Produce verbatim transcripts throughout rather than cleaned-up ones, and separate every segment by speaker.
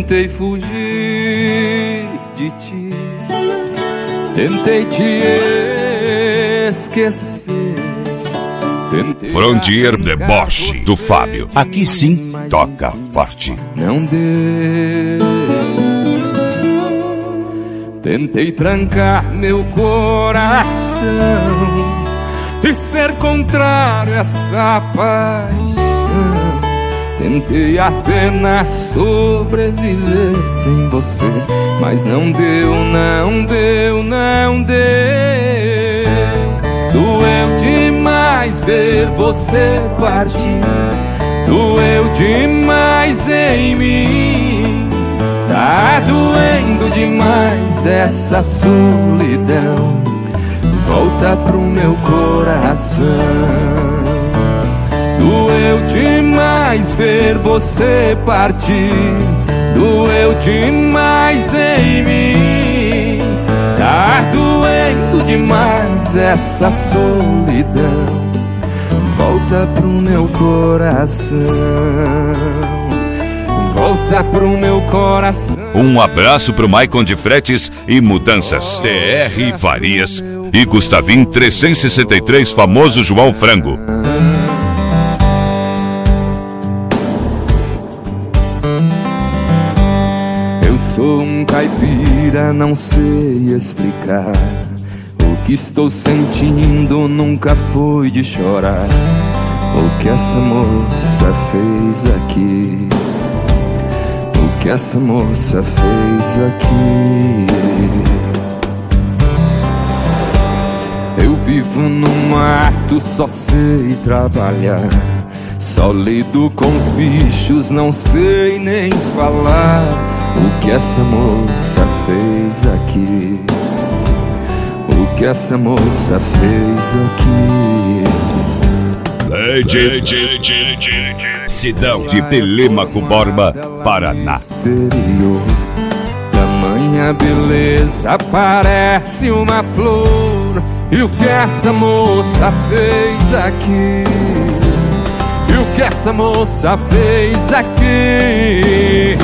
Speaker 1: Tentei fugir de ti, tentei te esquecer. Tentei
Speaker 2: Frontier Deboche do Fábio. Aqui sim toca forte.
Speaker 1: Não deu. Tentei trancar meu coração e ser contrário a essa paixão. Tentei apenas sobreviver sem você, mas não deu, não deu, não deu. Doeu demais ver você partir, doeu demais em mim. Tá doendo demais essa solidão. Volta pro meu coração. Doeu demais ver você partir, doeu demais em mim. Tá doendo demais essa solidão. Volta pro meu coração. Volta pro meu coração.
Speaker 2: Um abraço pro Maicon de Fretes e Mudanças, T R Farias e Gustavim trezentos e sessenta e três, famoso João Frango.
Speaker 1: Eu sou um caipira, não sei explicar. O que estou sentindo nunca foi de chorar. O que essa moça fez aqui, o que essa moça fez aqui. Eu vivo no mato, só sei trabalhar. Só lido com os bichos, não sei nem falar. O que essa moça fez aqui, o que essa moça fez aqui.
Speaker 2: Lady, Sidão de Telêmaco Borba, Paraná.
Speaker 1: Tamanha beleza parece uma flor. E o que essa moça fez aqui, e o que essa moça fez aqui.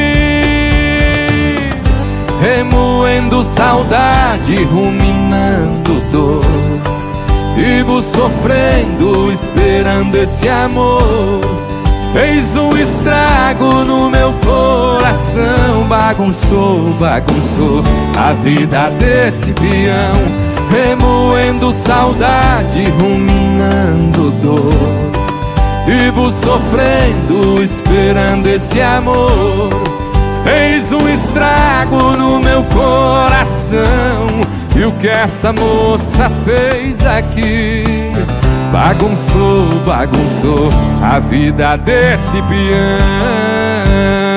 Speaker 1: Remoendo saudade, ruminando dor. Vivo sofrendo, esperando esse amor. Fez um estrago no meu coração. Bagunçou, bagunçou a vida desse peão. Remoendo saudade, ruminando dor. Vivo sofrendo, esperando esse amor. Fez um estrago no meu coração. E o que essa moça fez aqui, bagunçou, bagunçou a vida desse peão.